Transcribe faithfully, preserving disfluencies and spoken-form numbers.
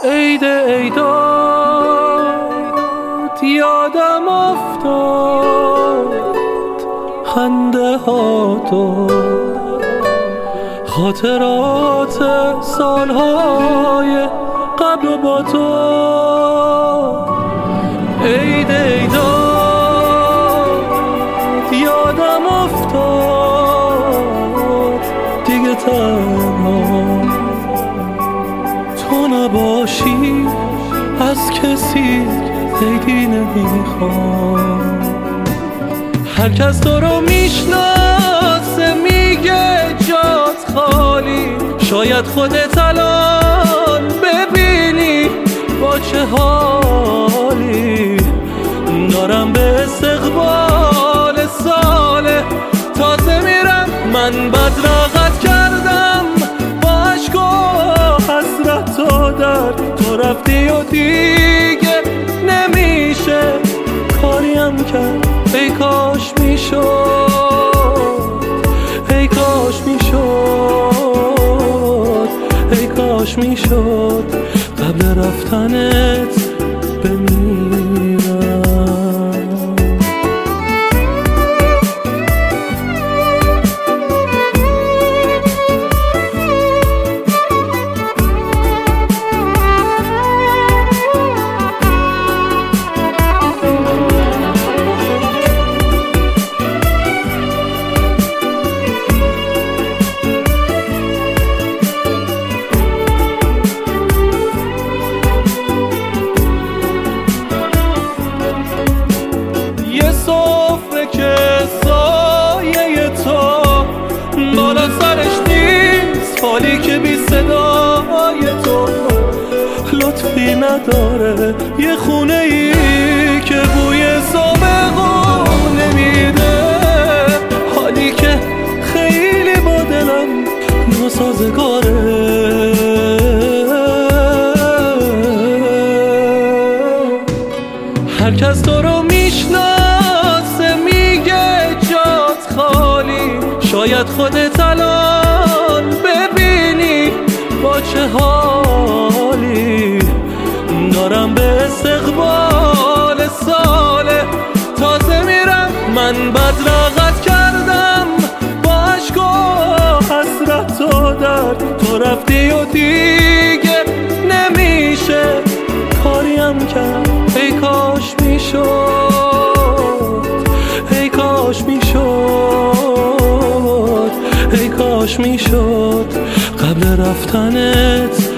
عید عیدات یادم افتاد، خنده ها تو خاطرات سالهای قبل و با تو. عید عیدات یادم افتاد، دیگه تنها تو نباشی از کسی عیدی نمیخوام. هر کس تو رو میشناسه میگه جات خالی، شاید خودت الان ببینی با چه حالی. دارم به استقبال سال تازه میرم، من بدرقت کردم با عشق و حسرت و درد. تو رفتی و دیگه نمیشه کاریم کرد، ای کاش میشد، ای کاش میشد، ای کاش میشد قبل رفتنت بمیرم. سفره که سایه تو بالا سرش نیست، حالی که بی صدای تو لطفی نداره. یه خونه ای که بوی سابقون نمیده، حالی که خیلی با دلم ناسازگاره. هر کس تو رو میشناسه میگه جات خالی، شاید خودت الان ببینی با چه حالی. دارم به استقبال سال تازه میرم، من بدرقت کردم با عشق و حسرت و درد. تو رفتی و دیگه نمیشه کاریم کرد، ای کاش میشد، ای کاش میشد، ای کاش میشد قبل رفتنت